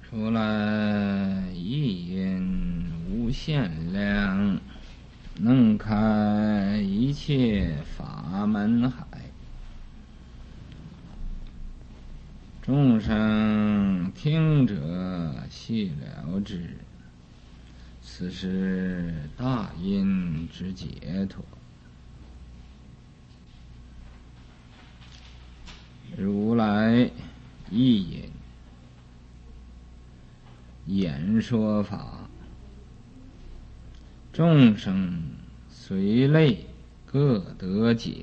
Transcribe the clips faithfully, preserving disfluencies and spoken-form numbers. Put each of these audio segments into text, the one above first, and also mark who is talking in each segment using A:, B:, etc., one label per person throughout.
A: 如来一因无限量，能开一切法门海。众生听者悉了之，此是大因之解脱。如来一因演说法，众生随类各得解。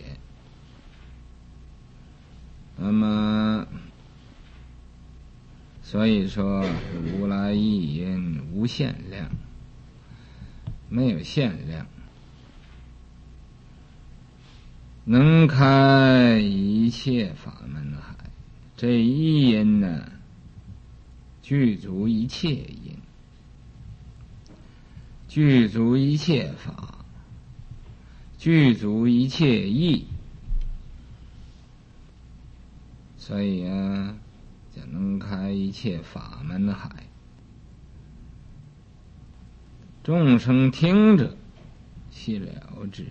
A: 那么所以说如来一因无限量，没有限量，能开一切法门海。这一因呢，具足一切因，具足一切法，具足一切义，所以啊，就能开一切法门海。众生听者悉了之。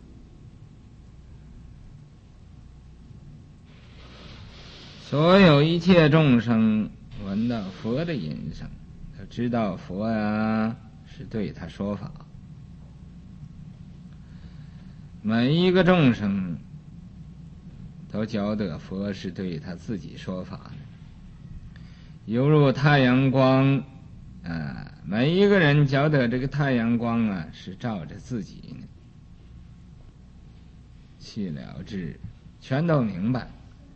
A: 所有一切众生闻到佛的音声，他知道佛呀是对他说法。每一个众生都觉得佛是对他自己说法的，犹如太阳光啊，每一个人觉得这个太阳光啊是照着自己呢，悉了之，全都明白。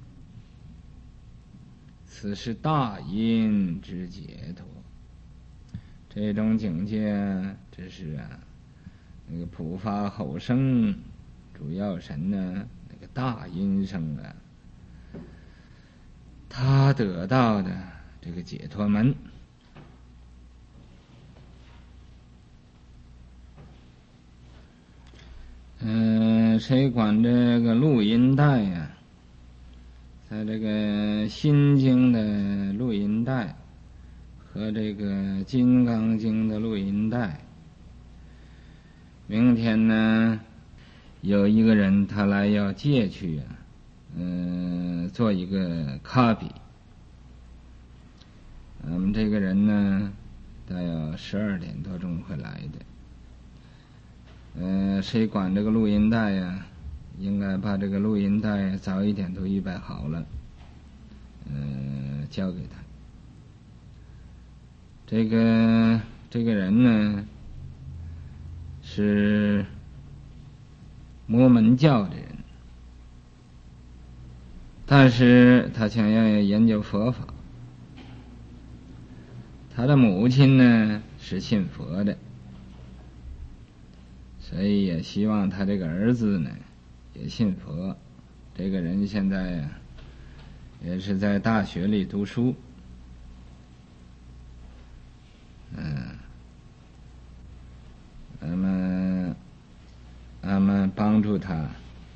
A: 此是大因之解脱。这种境界，这是啊，那个普发后生主要神呢，那个大因生啊，他得到的这个解脱门。嗯、呃，谁管这个录音带呀、啊？在这个心经的录音带和这个金刚经的录音带，明天呢有一个人他来要借去啊，嗯、呃，做一个 copy。我们这个人呢大约十二点多钟会来的。呃，谁管这个录音带呀？应该把这个录音带早一点都预备好了，呃，交给他。这个这个人呢，是摩门教的人，但是他想要研究佛法。他的母亲呢是信佛的，所以也希望他这个儿子呢也信佛。这个人现在呀、啊，也是在大学里读书。嗯，那么俺们帮助他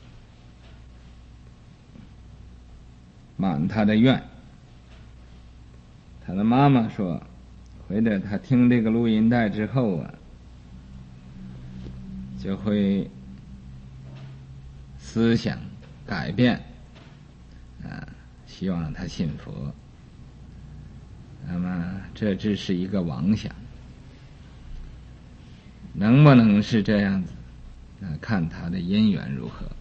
A: 满他的愿。他的妈妈说，回头他听这个录音带之后啊，就会思想改变啊，希望他信佛。那么这只是一个妄想，能不能是这样子，那看他的因缘如何。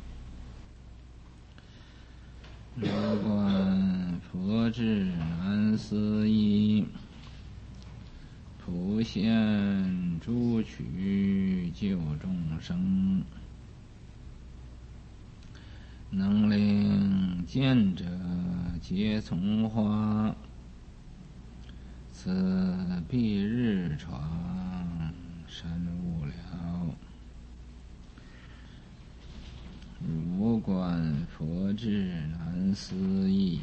A: 如观佛智难思议，普现诸趣救众生，能令见者皆从化，此蔽日床深无了。如观佛智难思议，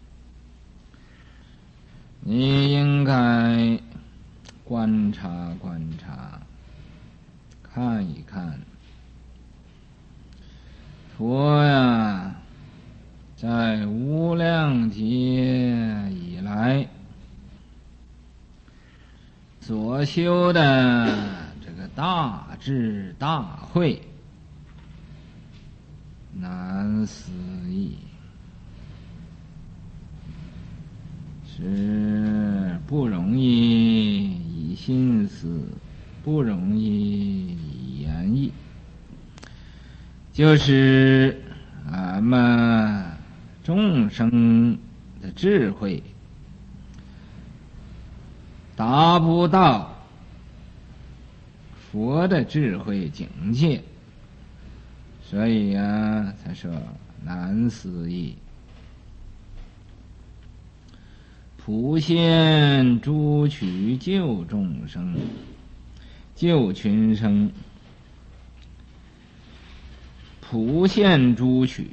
A: 你应该观察观察，看一看佛呀，在无量劫以来所修的这个大智大慧，难思议，是不容易以心思，不容易以言语，就是俺们众生的智慧达不到佛的智慧境界，所以啊才说难思议。普现诸取救众生，救群生。普现诸取，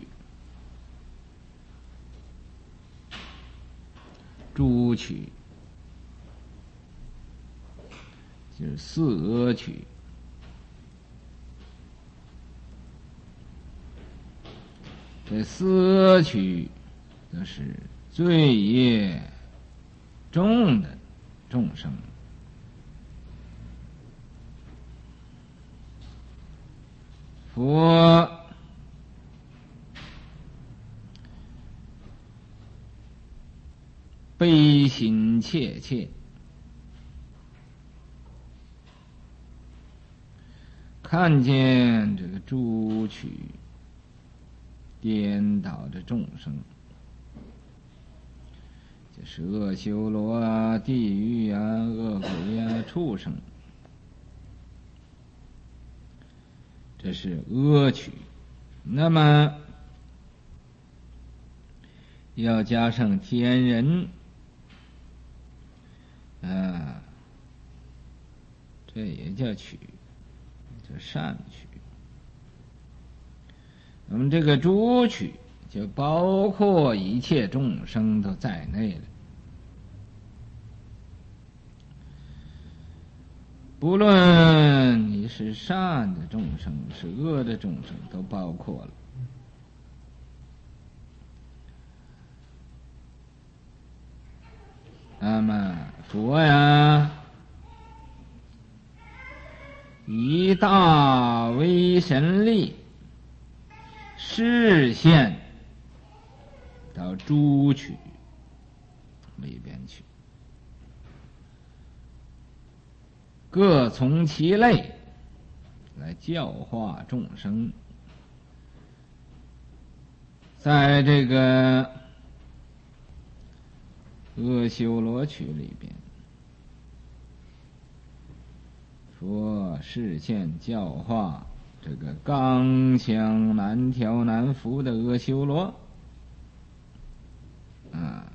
A: 诸取就是四阿取，这四阿取都是罪业重的众生。佛悲心切切，看见这个诸取颠倒的众生，就是恶修罗啊、地狱啊、恶鬼啊、畜生，这是恶取。那么要加上天人啊，这也叫取，叫善取。那么这个诸取就包括一切众生都在内了，不论你是善的众生是恶的众生都包括了。那么佛呀，以大威神力示现到诸取里边去，各从其类来教化众生。在这个阿修罗取里边，佛示现教化这个刚强难调难服的阿修罗啊，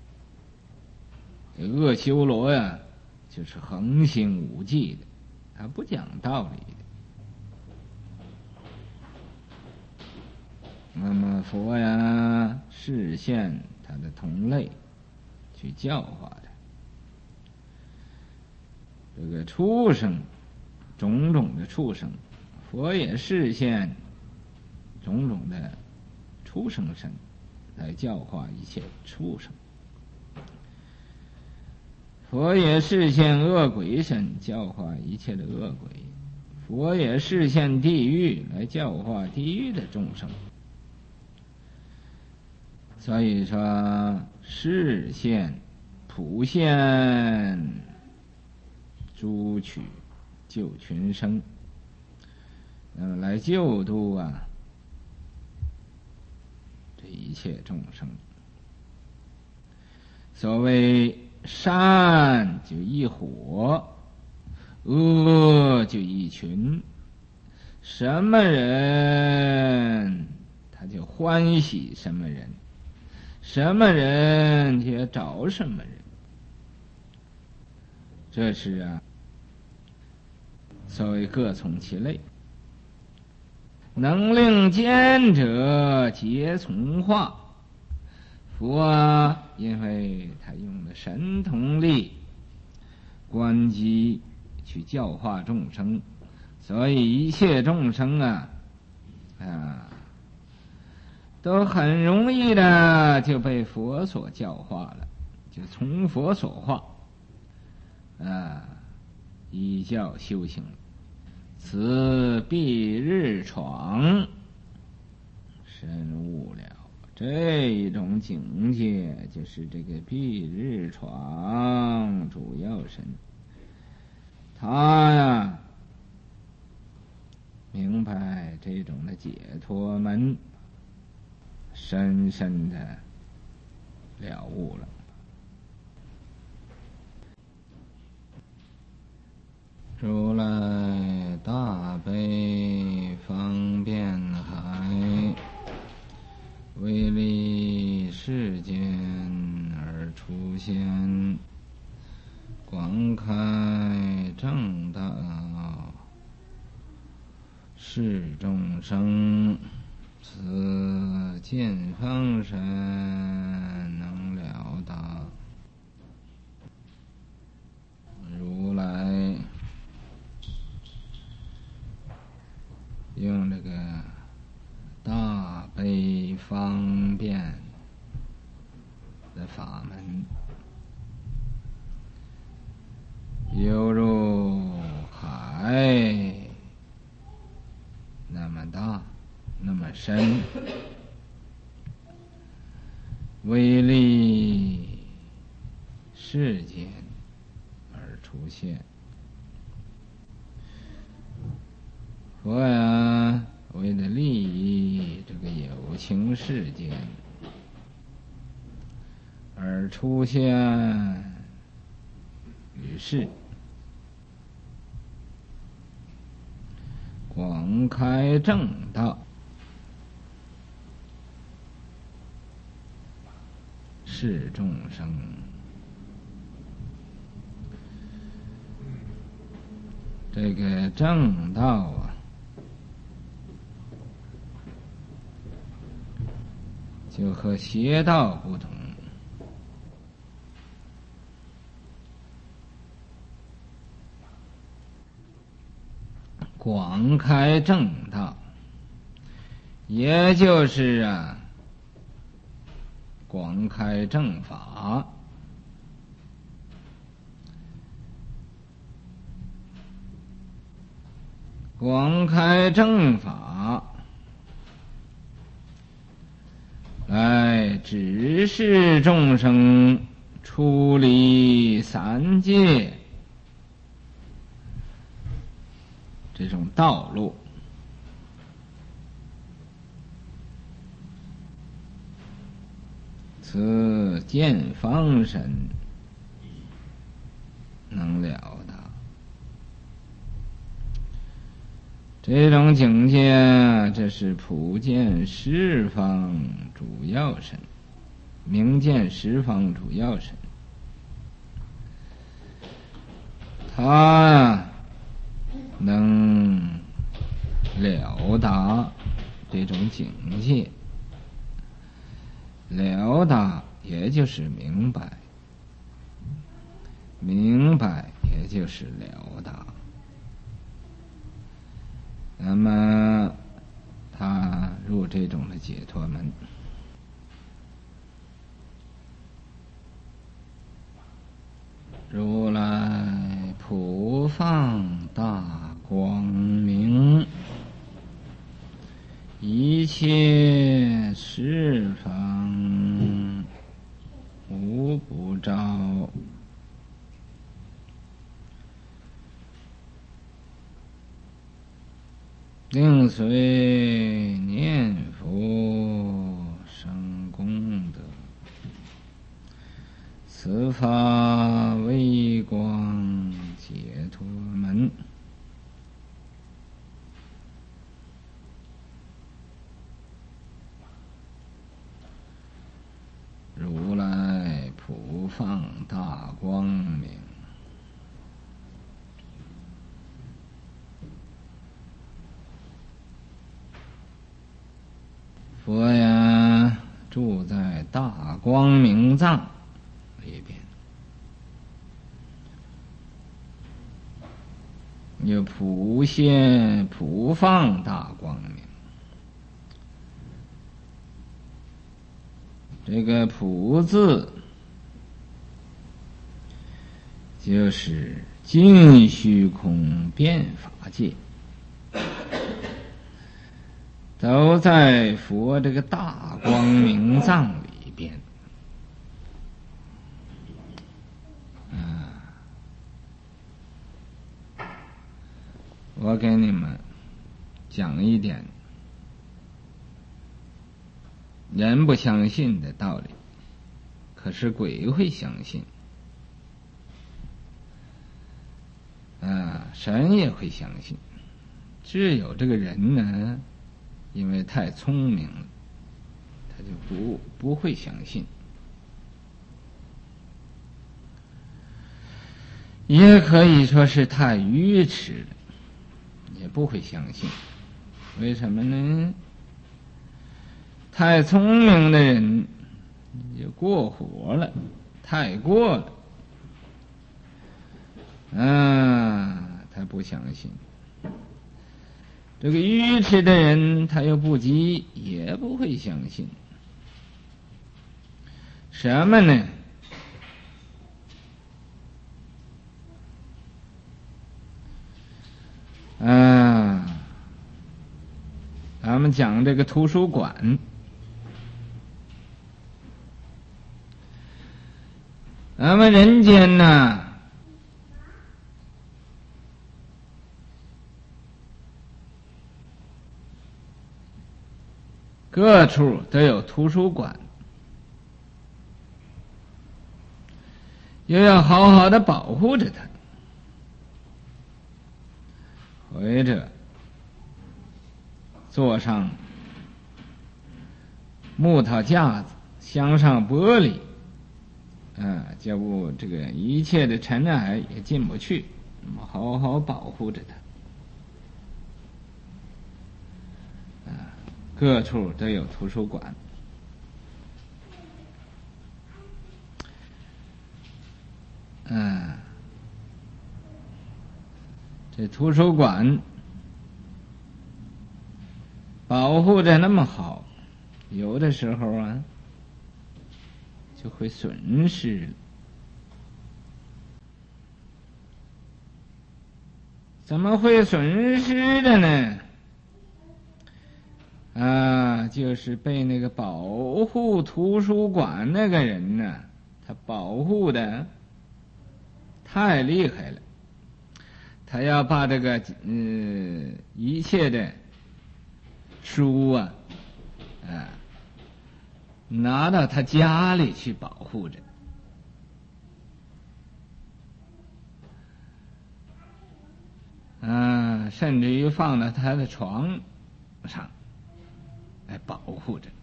A: 这阿修罗呀，就是横行无忌的，他不讲道理的。那么佛呀，示现他的同类去教化他。这个畜生，种种的畜生，佛也示现种种的畜生身来教化一切畜生。佛也示现恶鬼身教化一切的恶鬼，佛也示现地狱来教化地狱的众生。所以说示现普现诸取救群生，那么来救度啊这一切众生。所谓善就一伙，恶就一群，什么人他就欢喜什么人，什么人就要找什么人。这是啊，所谓各从其类。能令见者皆从化。佛啊，因为他用了神通力观机去教化众生，所以一切众生啊啊都很容易的就被佛所教化了，就从佛所化啊， 依教修行。此蔽日闯，深悟了。这种境界就是这个蔽日闯主要神，他呀明白这种的解脱门，深深的了悟了。如来大悲方便海，为利世间而出现，广开正道，示众生。此见方神能了达，如来用这个大悲方便的法门，犹如海那么大那么深，为利世间而出现。佛呀，为了利益这个有情世间而出现于世，广开正道，示众生。这个正道啊，就和邪道不同。广开正道，也就是啊，广开正法。广开正法，来指示众生出离三界这种道路。此见方神能了达。这种境界，这是普见十方主要神，明见十方主要神。他呀，能了达这种境界，了达也就是明白，明白也就是了达。那么他入这种的解脱门，如来普放大光明，一切十方无不照，令随念佛生功德，此法微光解脱门。如来普放大光明，佛呀住在大光明藏里边，有普现普放大光明。这个普字就是尽虚空遍法界，都在佛这个大光明藏里边。啊，我给你们讲一点人不相信的道理，可是鬼会相信。啊，神也会相信，只有这个人呢，因为太聪明了，他就不不会相信，也可以说是太愚痴了，也不会相信。为什么呢？太聪明的人就过火了，太过了。啊，他不相信。这个愚痴的人，他又不急，也不会相信。什么呢？啊，咱们讲这个图书馆，咱们人间呢，各处都有图书馆，又要好好的保护着它，或者做上木头架子，镶上玻璃，啊，叫不这个一切的尘埃也进不去，那么好好保护着它。各处都有图书馆，嗯，这图书馆保护的那么好，有的时候啊就会损失了。怎么会损失的呢？啊，就是被那个保护图书馆那个人呢，他保护的太厉害了，他要把这个嗯一切的书啊啊拿到他家里去保护着，啊，甚至于放到他的床上来保护着。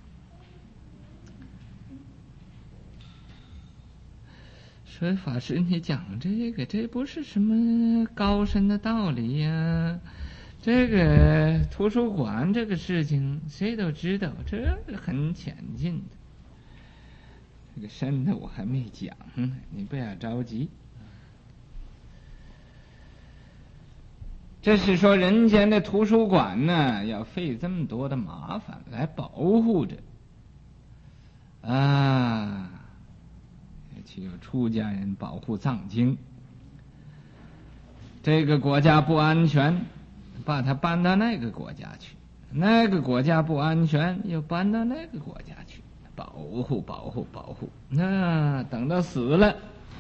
A: 说法师，你讲这个，这不是什么高深的道理呀。这个图书馆这个事情，谁都知道，这个很浅近的。这个深的我还没讲，你不要着急。这是说人间的图书馆呢，要费这么多的麻烦来保护着啊，岂有出家人保护藏经？这个国家不安全，把它搬到那个国家去；那个国家不安全，又搬到那个国家去，保护、保护、保护。那等到死了，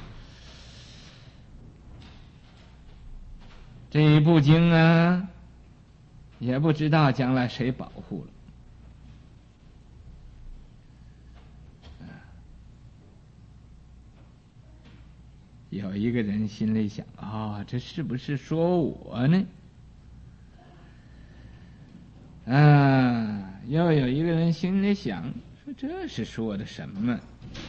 A: 这一部经啊，也不知道将来谁保护了。有一个人心里想啊、哦，这是不是说我呢？啊，又有一个人心里想说，这是说的什么？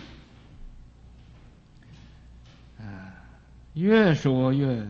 A: 啊，越说越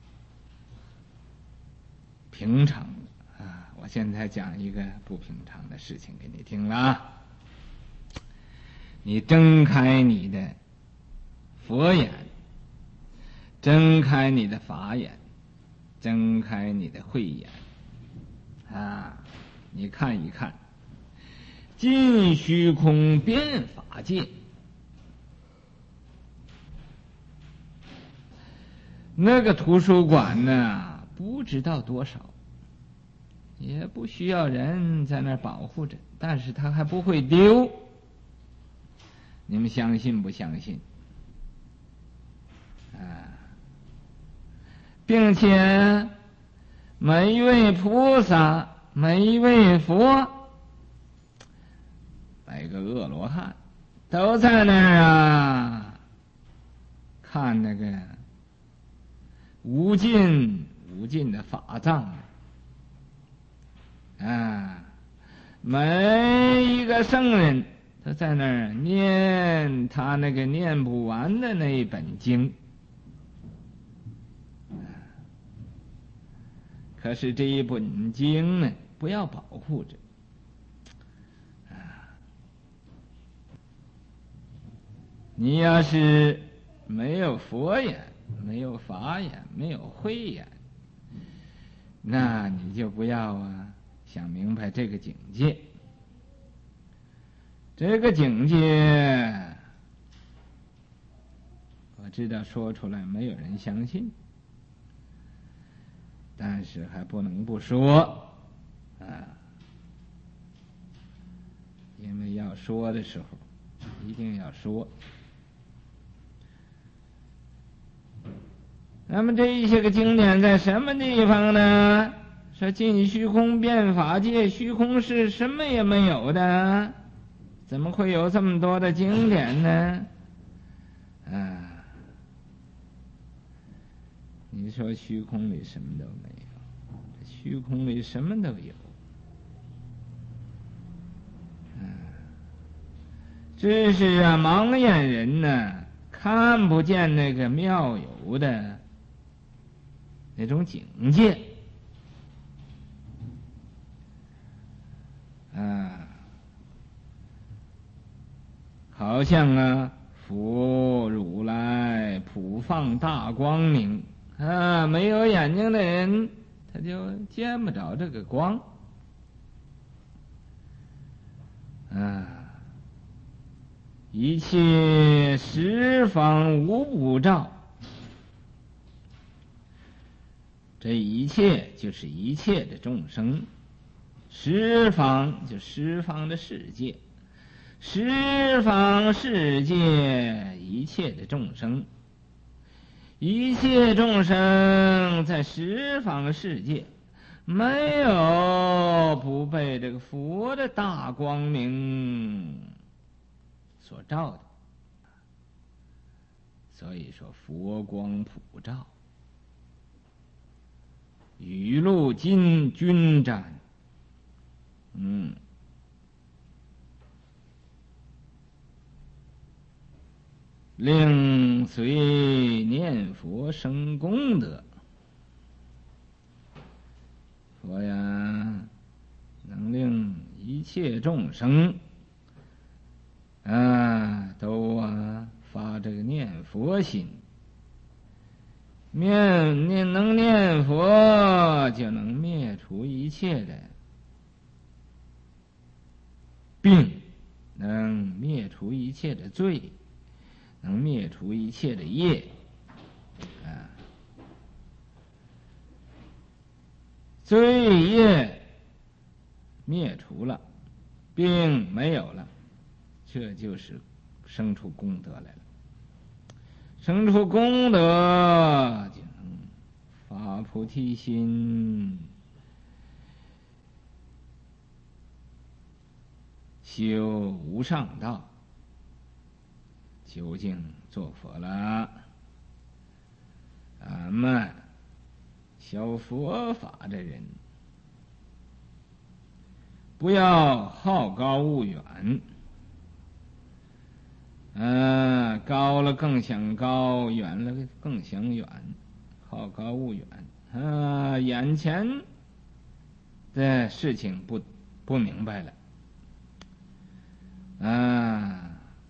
A: 平常啊！我现在讲一个不平常的事情给你听了啊！你睁开你的佛眼，睁开你的法眼，睁开你的慧眼啊！你看一看，尽虚空遍法界， 那个图书馆呢，不知道多少，也不需要人在那儿保护着，但是它还不会丢。你们相信不相信？啊，并且每一位菩萨，每一位佛，每个阿罗汉都在那儿啊，看那个无尽无尽的法藏啊，每一个圣人都在那儿念他那个念不完的那一本经。可是这一本经呢，不要保护着啊！你要是没有佛眼，没有法眼，没有慧眼，那你就不要啊想明白这个境界。这个境界，我知道说出来没有人相信，但是还不能不说啊，因为要说的时候一定要说。那么这一些个经典在什么地方呢？说尽虚空遍法界，虚空是什么也没有的，怎么会有这么多的经典呢？啊，你说虚空里什么都没有，这虚空里什么都有，啊，只是啊盲眼人呢看不见那个妙有的那种境界啊，好像啊佛如来普放大光明啊，没有眼睛的人他就见不着这个光啊，一切十方无不照，这一切就是一切的众生，十方就十方的世界，十方世界一切的众生，一切众生在十方世界没有不被这个佛的大光明所照的，所以说佛光普照，雨露均均沾，嗯，令随念佛生功德。佛呀，能令一切众生啊都啊发这个念佛心，念念能念佛，就能灭除一切的病，能灭除一切的罪，能灭除一切的业啊。罪业灭除了，病没有了，这就是生出功德来了。生出功德就能发菩提心，修无上道，究竟做佛了。俺们修佛法的人，不要好高骛远，嗯、呃，高了更想高，远了更想远，好高骛远，啊、呃，眼前的事情不不明白了，啊、呃，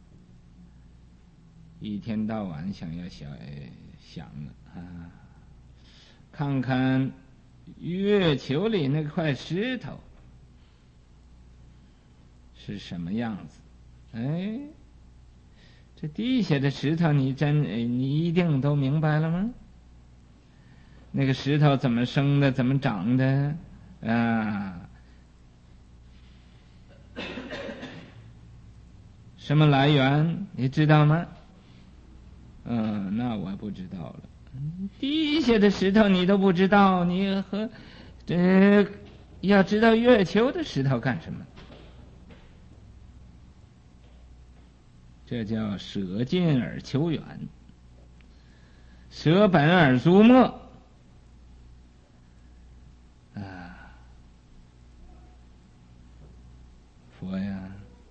A: 一天到晚想要想想啊，看看月球里那块石头是什么样子，哎。这地下的石头你真你一定都明白了吗？ 那个石头怎么生的，怎么长的啊？什么来源你知道吗？嗯，那我不知道了。地下的石头你都不知道，你和这要知道月球的石头干什么？这叫舍近而求远，舍本而逐末啊！佛呀，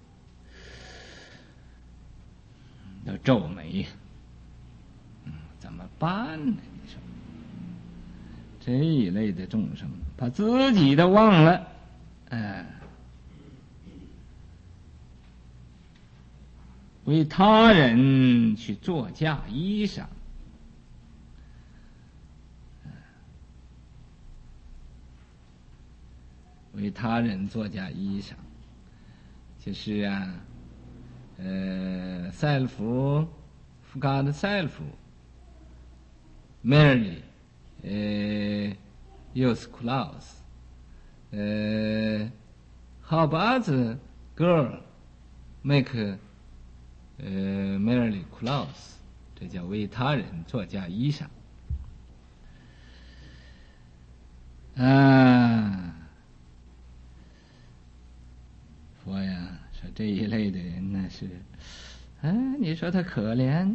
A: 都皱眉，嗯，怎么办呢？你说这一类的众生，把自己都忘了，哎。为他人去做嫁衣裳，为他人做嫁衣裳，就是啊，呃 ，self forgot self merely 呃 use clothes 呃 how about the girl make呃 merely clothes， 这叫为他人做嫁衣裳啊。佛呀，说这一类的人那是，啊，你说他可怜，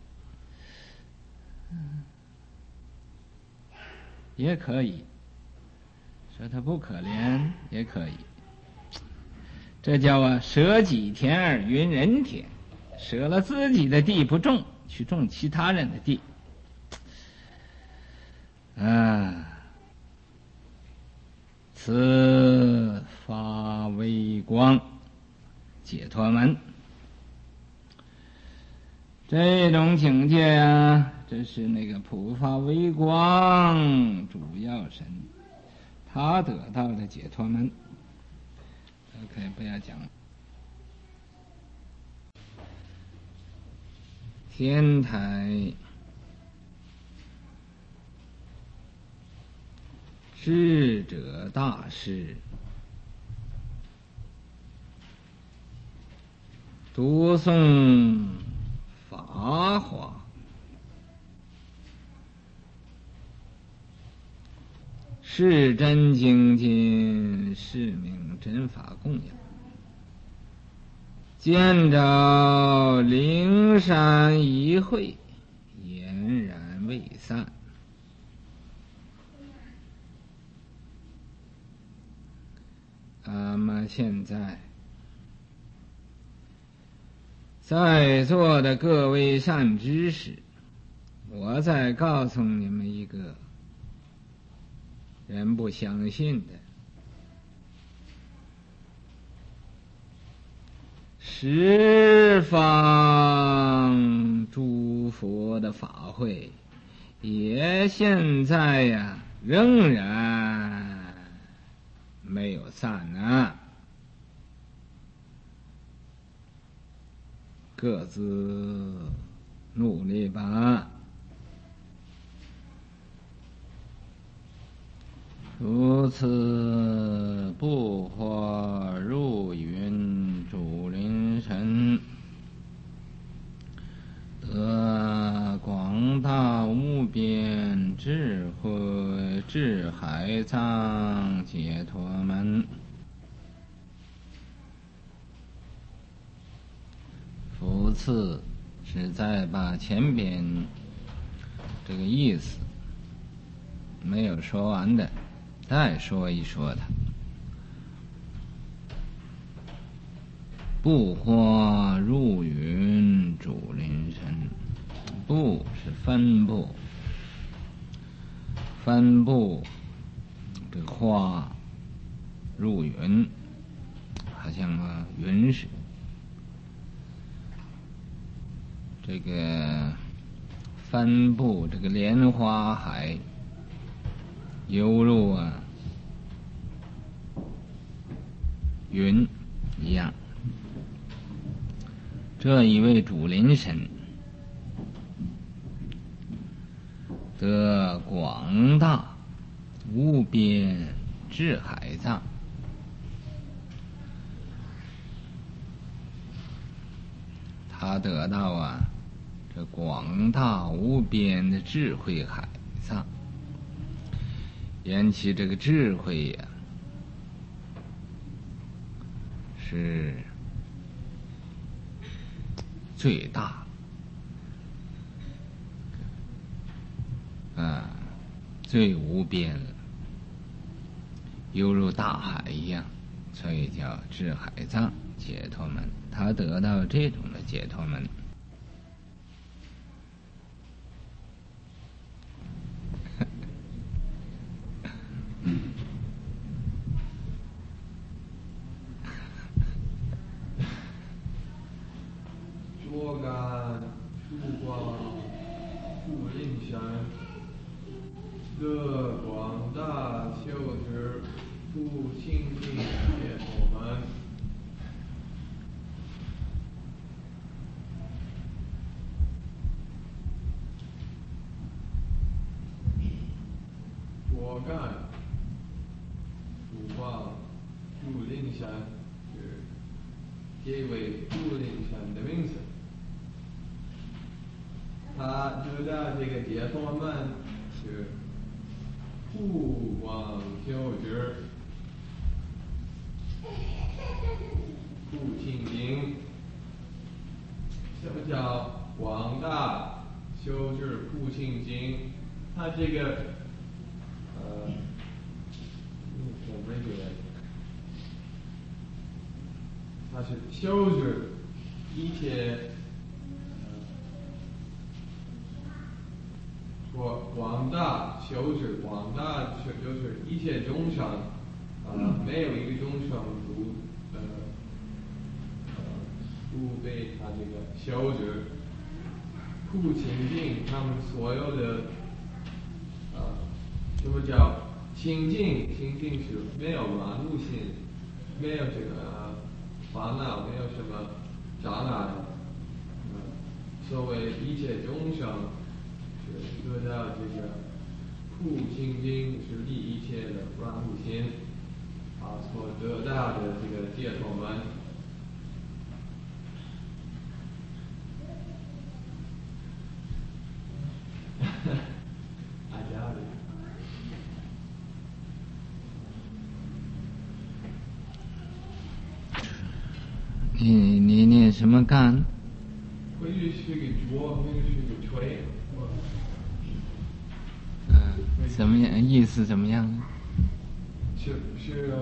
A: 也可以；说他不可怜，也可以。这叫啊，舍己田而云人田，舍了自己的地不种，去种其他人的地。啊，此发微光解脱门，这种境界啊，这是那个普发微光主要神，他得到的解脱门。OK， 不要讲了。天台智者大师读诵法华，是真精进，是名真法供养，见着灵山一会，俨然未散。那么现在在座的各位善知识，我再告诉你们一个人不相信的十方诸佛的法会，也现在呀仍然没有散呢，各自努力吧。如此不惑入云主灵神，得广大无边智慧智海藏解脱门。复次是再把前边这个意思没有说完的再说一说它。不惑入云主灵神，不是分布，分布这个花入云，好像啊云似的。这个分布这个莲花海，犹如啊云一样。这一位主灵神得广大无边智海藏。他得到啊这广大无边的智慧海藏，言其这个智慧呀、是最大啊，最无边了，犹如大海一样，所以叫智海藏解脱门。他得到这种的解脱门，
B: 若干曙光富林山，得广大修持不清净解脱门。若干曙光富林山是这位富林山的名字。他得到这个解脱门是不妄修持，不清净。什么叫广大修持不清净？他这个呃，我们这个他是修持一切。说广大修持，广大就是一切众生，呃，没有一个众生不呃呃不被他这个修持不清净，他们所有的呃什么叫清净？清净是没有满无心，没有这个烦恼，没有什么障碍。呃，所谓一切众生。得到这个不清净是离一切的万物心啊，所得到的这个解脱门。I doubt it.
A: 你你念什么干？
B: 回去是个拙，回去是个锤。
A: 怎么样？意思怎么样？
B: 是是是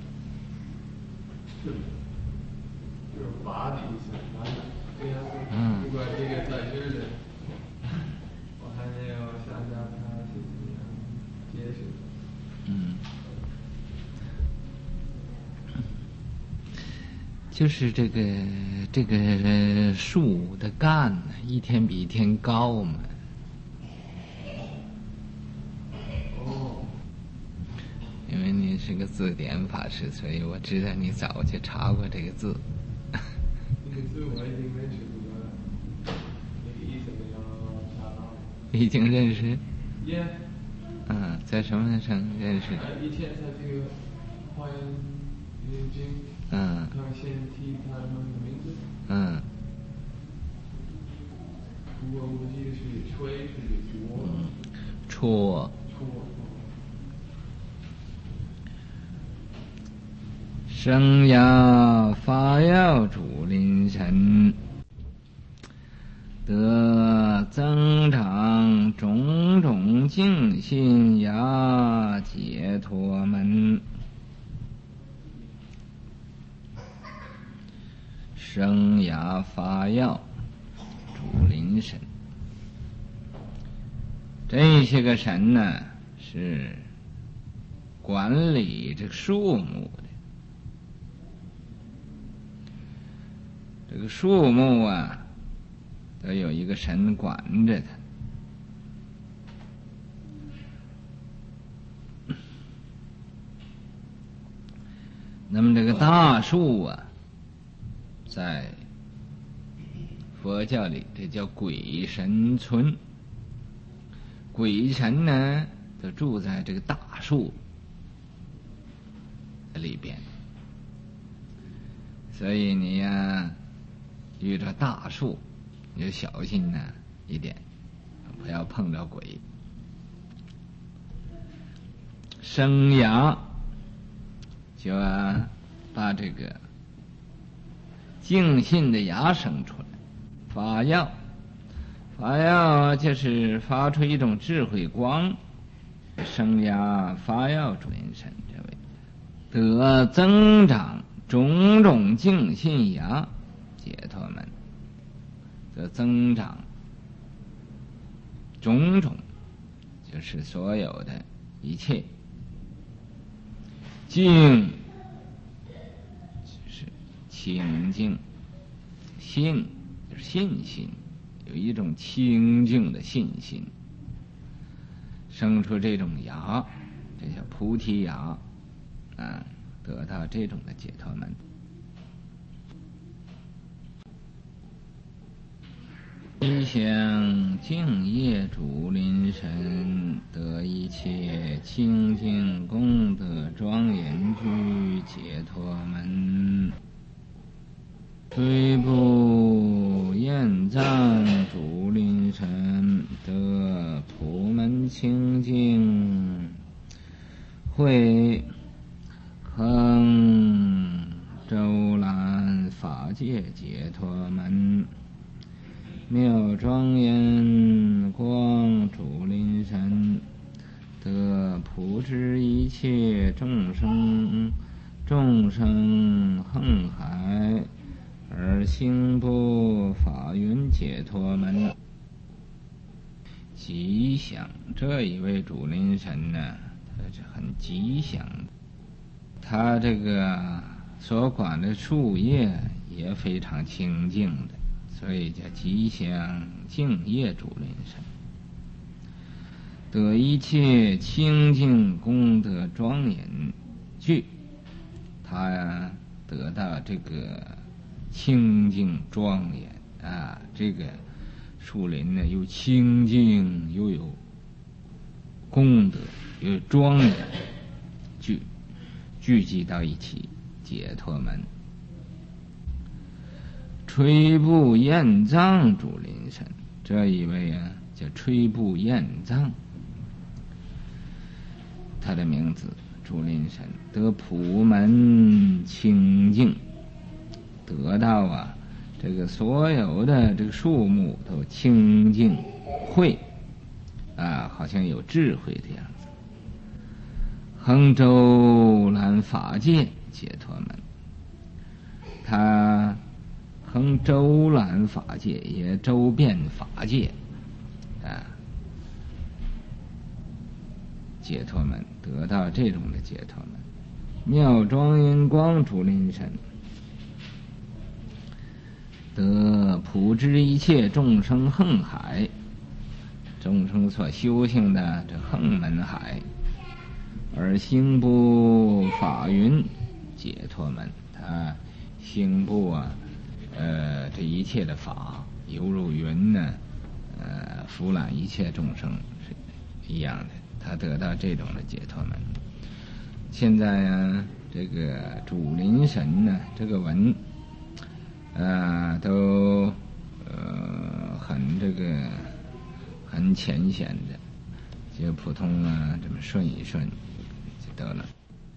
B: 就是罚的意思，罚的。对呀。嗯。不管这个在这儿的，我还没有想到他是怎么样解释。
A: 嗯。就是这个这个树的干呢，一天比一天高嘛。因为你是个字典法师，所以我知道你早就查过这个字。
B: 这个字我已经认识过了，那个意思没有查到。
A: 已经认识？
B: 耶。
A: 嗯，在什么上认识？
B: 以前在这个花园念经，
A: 嗯，
B: 他们先提他们的名字。
A: 嗯。
B: 我我记得是吹，是戳。
A: 嗯，戳。
B: 戳。
A: 生涯发耀主灵神，得增长种种净心呀解脱门。生涯发耀主灵神，这些个神呢是管理这个树木的。这个树木啊，都有一个神管着它。那么这个大树啊，在佛教里这叫鬼神村。 鬼神呢都住在这个大树里边，所以你呀遇着大树你就小心呢一点，不要碰着鬼。生芽就啊把这个净信的芽生出来，发耀，发耀就是发出一种智慧光，生芽发耀主因神这位得增长种种净信芽解脱门，得增长种种就是所有的一切，净就是清净，信就是信心，有一种清净的信心，生出这种芽，这叫菩提芽啊，得到这种的解脱门。一向净业主临神，得一切清净功德庄严具解脱门。虽不厌赞主临神，得普门清净慧恒周览法界解脱门。妙庄严光主临神，得普知一切众生众生横海，而行不法云解脱门。吉祥，这一位主临神呢，他是很吉祥的，他这个所管的树叶也非常清净的，所以叫吉祥净业主临神，得一切清净功德庄严具，他呀得到这个清净庄严啊，这个树林呢又清净又有功德又有庄严，聚聚集到一起解脱门。吹部焰藏主临神，这一位啊叫吹部焰藏，他的名字主临神，得普门清净，得到啊这个所有的这个树木都清净慧啊，好像有智慧的样子。恒周览法界解脱门，他恒周览法界，也周遍法界啊，解脱门，得到这种的解脱门。妙庄严光主临神，得普知一切众生横海，众生所修行的这横门海，而行部法云解脱门，他行部啊呃，这一切的法犹如云呢，呃，俯览一切众生是一样的，他得到这种的解脱门。现在呀，这个主临神呢，这个文，呃，都呃很这个很浅显的，就普通啊这么顺一顺就得了。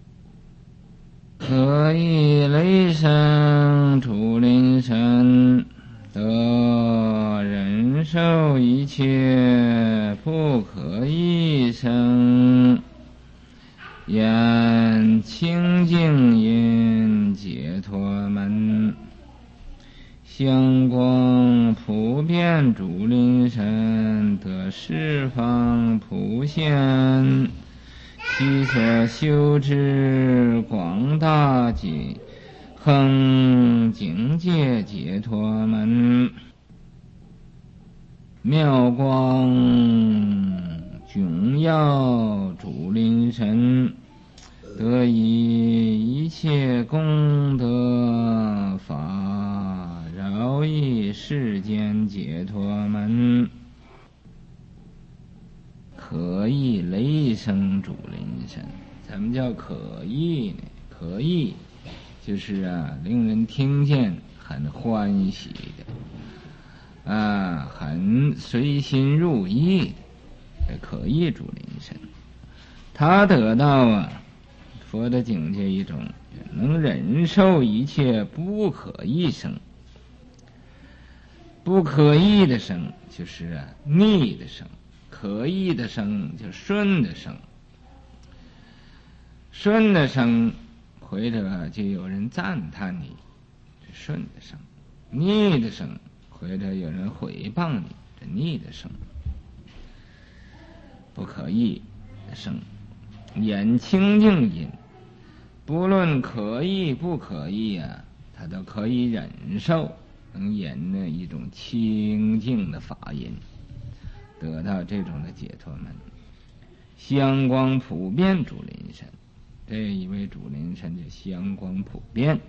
A: 可以雷声主临神，得忍受一切不可一生，言清净因解脱门。香光普遍主临神，得十方普现，其所修之广大界恒境界解脱门。妙光迥耀主临神，得以一切功德法饶益世间解脱门。 生主临身。怎么叫可意呢？可意就是啊，令人听见很欢喜的，啊，很随心入意的，这可意主临身。他得到啊佛的境界一种能忍受一切不可意生。不可意的生就是啊逆的生，可意的生就顺的生。顺的生回头就有人赞叹你，这顺的生；逆的生回头有人毁谤你，这逆的生。不可意的生演清净音，不论可意不可意啊，他都可以忍受，能演那一种清净的法音，得到这种的解脱门。香光普遍主临身，这一位主临身就香光普遍，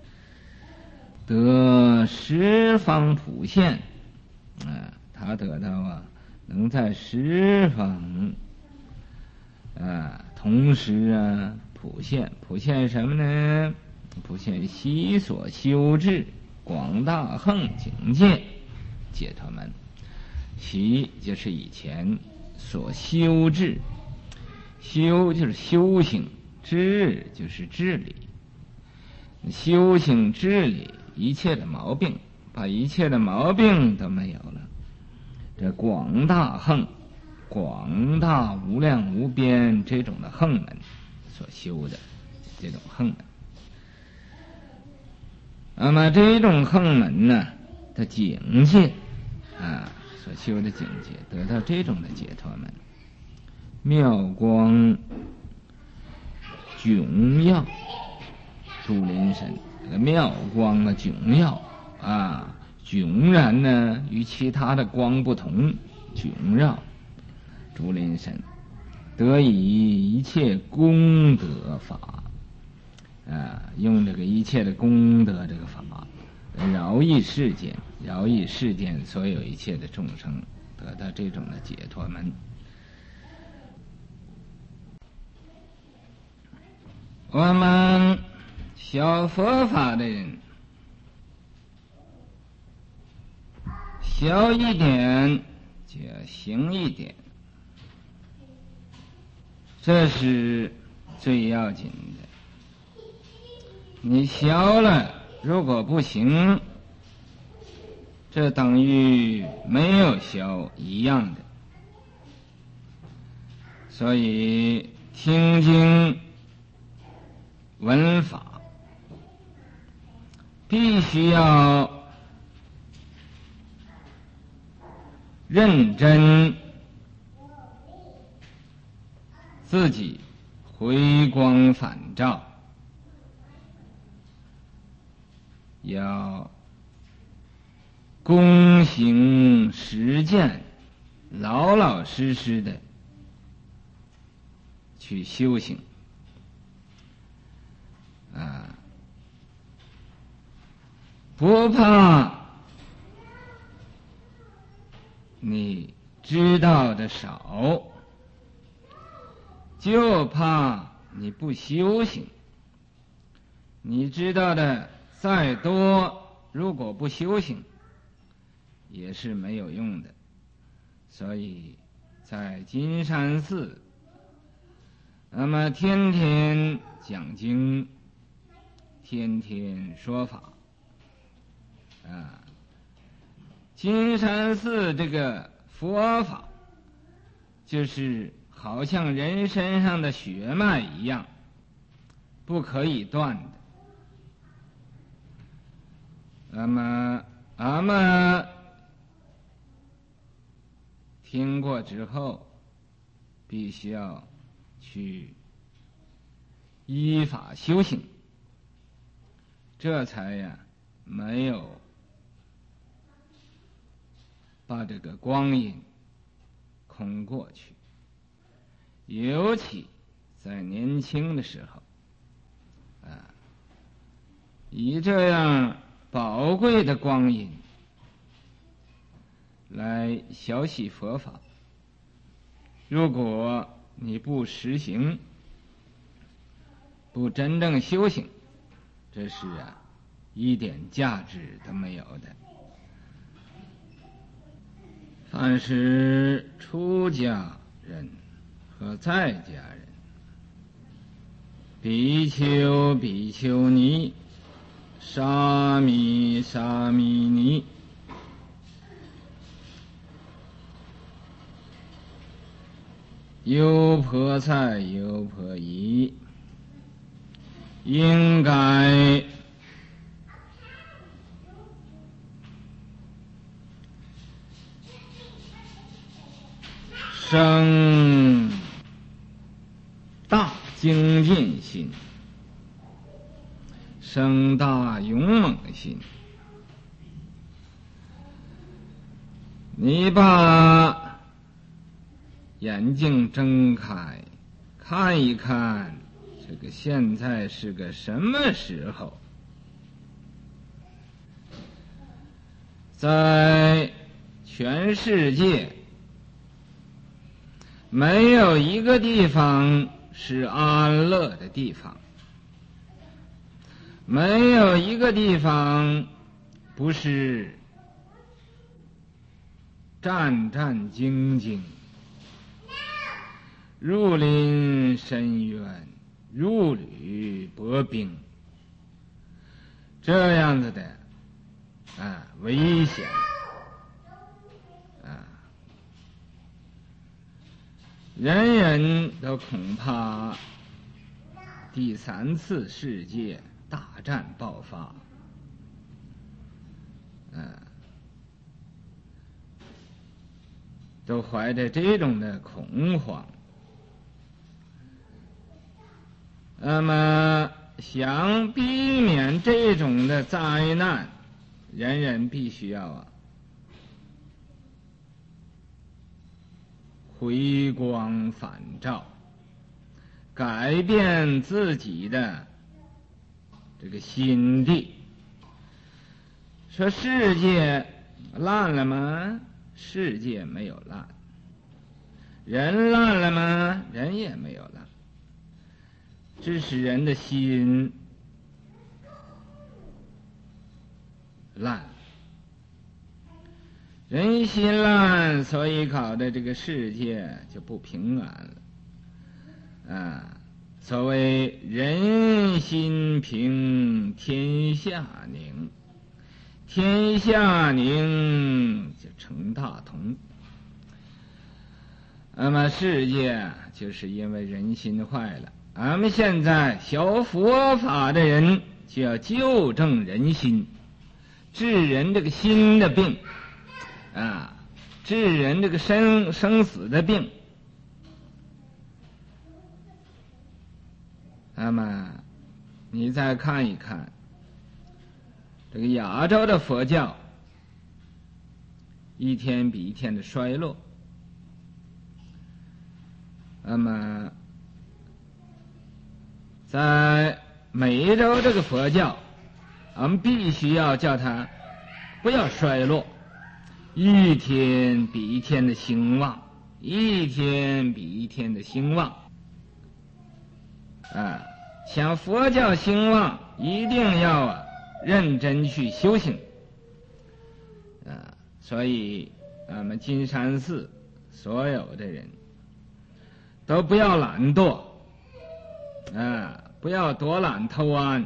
A: 得十方普现啊，他得到啊能在十方啊同时啊普现。普现什么呢？普现悉所修治广大横境界解脱门。悉就是以前所修治，修就是修行，治就是治理，修行治理一切的毛病，把一切的毛病都没有了。这广大横，广大无量无边这种的横门所修的这种横门。那么这种横门呢的境界啊，所修的境界得到这种的解脱门。妙光迥耀主临身，这个妙光啊迥耀啊，迥然呢与其他的光不同，迥耀主临身，得以一切功德法啊，用这个一切的功德这个法饶益世间，饶益世间所有一切的众生，得到这种的解脱门。我们学佛法的人，学一点就要行一点，这是最要紧的。你学了如果不行，这等于没有学一样的。所以听经闻法必须要认真，自己回光返照，要躬行实践，老老实实的去修行啊，不怕你知道的少，就怕你不修行。你知道的再多，如果不修行也是没有用的。所以在金山寺，那么天天讲经，天天说法啊。金山寺这个佛法就是好像人身上的血脉一样，不可以断的。那么俺们听过之后，必须要去依法修行，这才呀没有把这个光阴空过去。尤其在年轻的时候啊，以这样宝贵的光阴来学习佛法，如果你不实行，不真正修行，这是啊一点价值都没有的。凡是出家人和在家人，比丘比丘尼，沙弥沙弥尼，优婆塞优婆夷，应该生大精进心，生大勇猛心。你把眼睛睁开，看一看这个现在是个什么时候。在全世界没有一个地方是安乐的地方，没有一个地方不是战战兢兢，入林深渊，入履薄冰，这样子的啊危险啊，人人都恐怕第三次世界大战爆发，啊，都怀着这种的恐慌。那么想避免这种的灾难，人人必须要啊回光返照，改变自己的这个心地。说世界烂了吗？世界没有烂。人烂了吗？人也没有烂。只是人的心烂，人心烂，所以搞得这个世界就不平安了。啊，所谓人心平，天下宁，天下宁就成大同。那么世界就是因为人心坏了。俺们现在学佛法的人就要纠正人心，治人这个心的病啊，治人这个生生死的病。那么你再看一看这个亚洲的佛教一天比一天的衰落，那么在美洲这个佛教，我们必须要叫它不要衰落，一天比一天的兴旺，一天比一天的兴旺。啊，想佛教兴旺，一定要啊认真去修行。啊，所以我们金山寺所有的人都不要懒惰。啊，不要多懒偷安，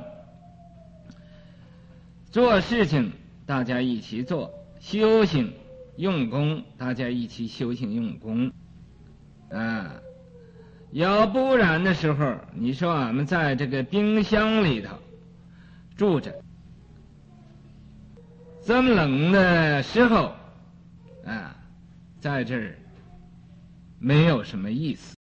A: 做事情大家一起做，修行用功大家一起修行用功。啊，要不然的时候，你说俺们在这个冰箱里头住着，这么冷的时候啊，在这儿没有什么意思。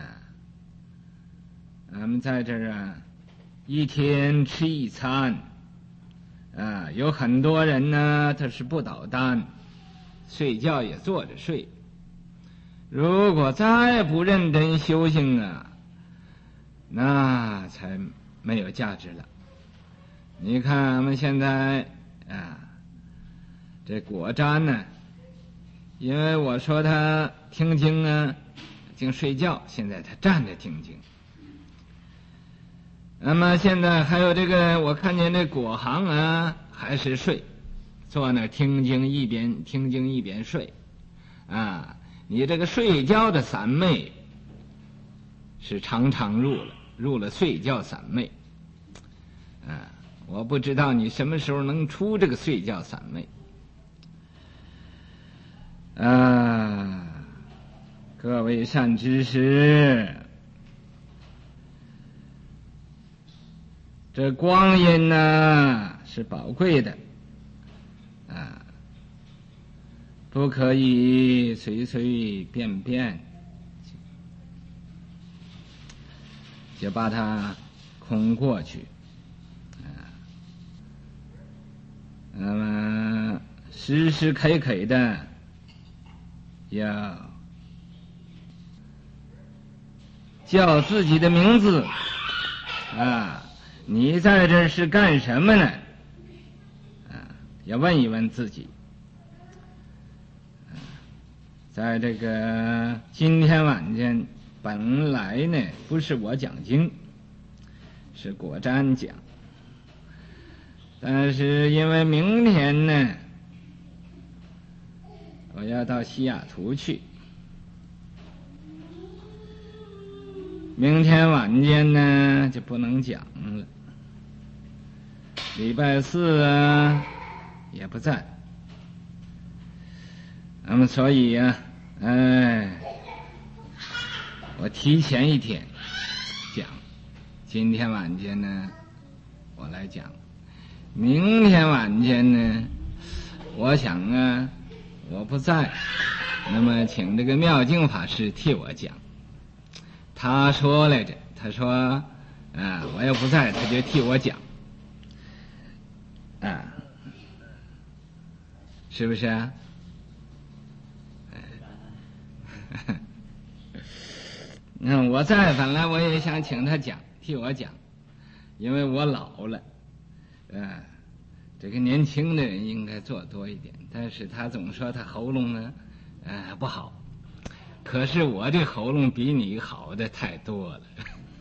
A: 俺们在这儿啊，一天吃一餐，啊，有很多人呢，他是不倒单，睡觉也坐着睡。如果再不认真修行啊，那才没有价值了。你看俺们现在啊，这果瞻呢，因为我说他听经啊， 净睡觉，现在他站着听经。那么现在还有这个，我看见这果行啊，还是睡，坐那听经，一边听经一边睡，啊，你这个睡觉的三昧是常常入了，入了睡觉三昧，啊，我不知道你什么时候能出这个睡觉三昧，啊，各位善知识。这光阴呢是宝贵的啊，不可以随随便便就把它空过去啊。那么时时刻刻的要叫自己的名字啊。你在这是干什么呢？啊，要问一问自己。啊、在这个今天晚间，本来呢不是我讲经，是果瞻讲，但是因为明天呢，我要到西雅图去，明天晚间呢就不能讲了。礼拜四啊也不在，那么所以呀、啊，哎，我提前一天讲，今天晚间呢我来讲，明天晚间呢，我想啊我不在，那么请这个妙净法师替我讲。他说来着，他说啊我要不在，他就替我讲。啊，是不是啊？嗯，我在，本来我也想请他讲，替我讲，因为我老了，呃，这个年轻的人应该做多一点，但是他总说他喉咙呢，呃，不好，可是我这喉咙比你好的太多了。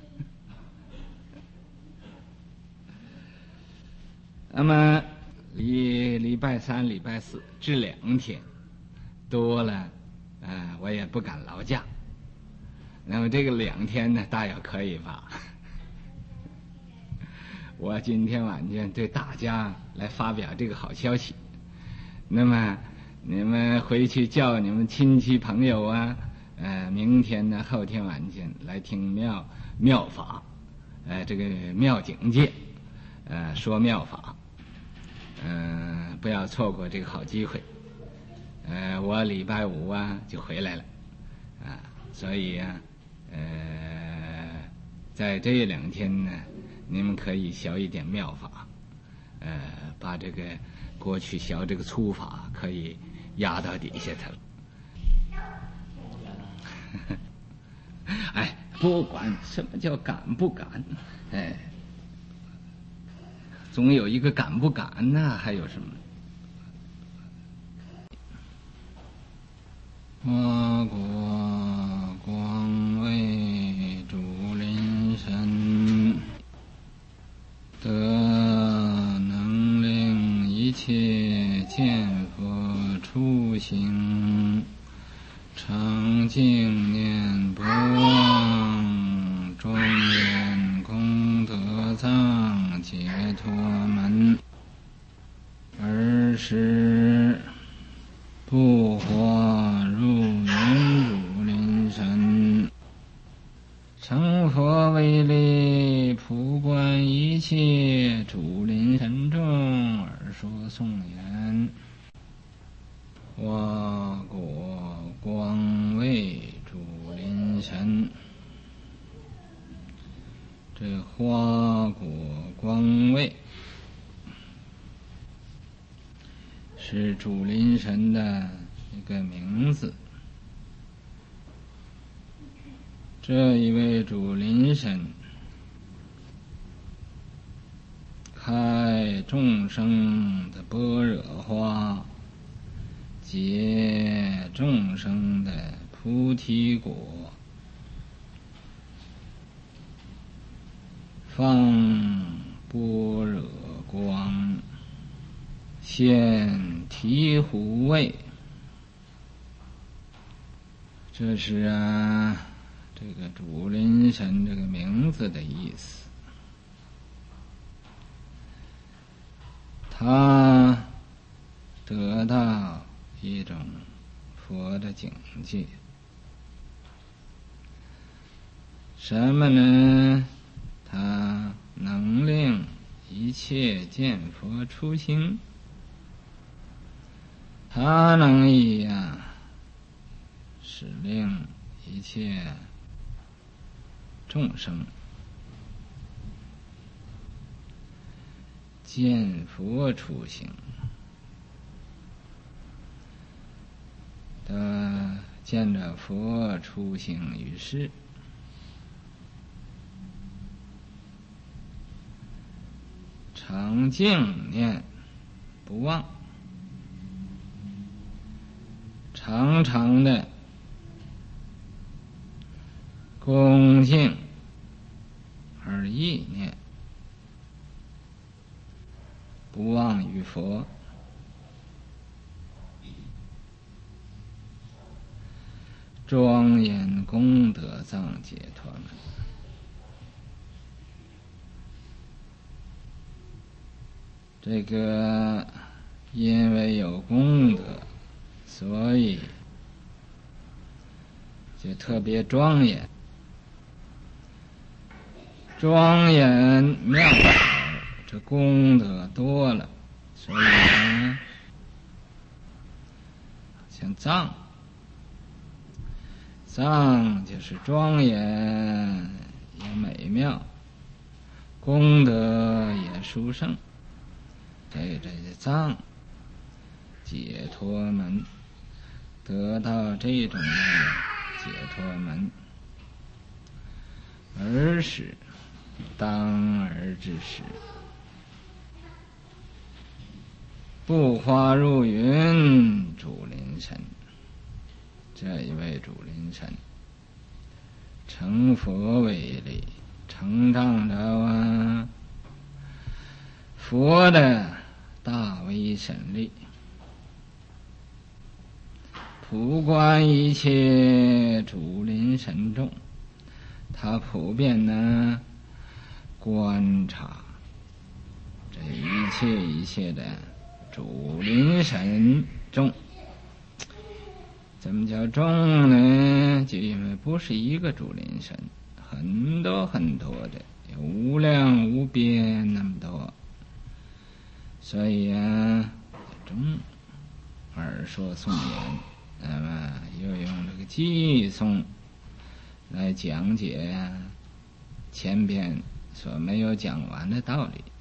A: 那么礼礼拜三、礼拜四这两天多了，呃，我也不敢劳驾。那么这个两天呢，大约可以吧？我今天晚间对大家来发表这个好消息。那么你们回去叫你们亲戚朋友啊，呃，明天呢、后天晚间来听妙妙法，呃，这个妙境界，呃，说妙法。嗯、呃，不要错过这个好机会。呃，我礼拜五啊就回来了，啊，所以啊，呃，在这两天呢，你们可以学一点妙法，呃，把这个过去学这个粗法可以压到底下头。哎，不管什么叫敢不敢，哎。总有一个敢不敢呢、啊？还有什么？我国光为主灵神，得能令一切见佛出行，常静念不忘庄严功德藏解脱门，而使不活入云主灵神，成佛为力，普观一切主灵神众而说颂言：花果光位主灵神。这花果光位是主灵神的一个名字。这一位主灵神开众生的般若花，结众生的菩提果， 放般若光，现醍醐味。这是啊，这个主灵神这个名字的意思。他得到一种佛的境界，什么呢？他能令一切见佛初心，他能以啊使令一切众生见佛初心，得见着佛初行于世，常静念不忘，常常的恭敬而意念，不忘于佛，庄严功德藏解脱门。这个因为有功德，所以就特别庄严，庄严妙法，这功德多了，所以呢，像藏，藏就是庄严也美妙，功德也殊胜。这这藏解脱门，得到这种解脱门，而使当而之时，不花入云主灵神，这一位主灵神成佛为力，成长着啊佛的大威神力，普观一切主灵神众，他普遍呢观察这一切一切的主灵神众。怎么叫众呢？就因为不是一个主灵神，很多很多的，有无量无边那么多，所以啊众而说颂言，那么又用这个偈颂来讲解前边所没有讲完的道理。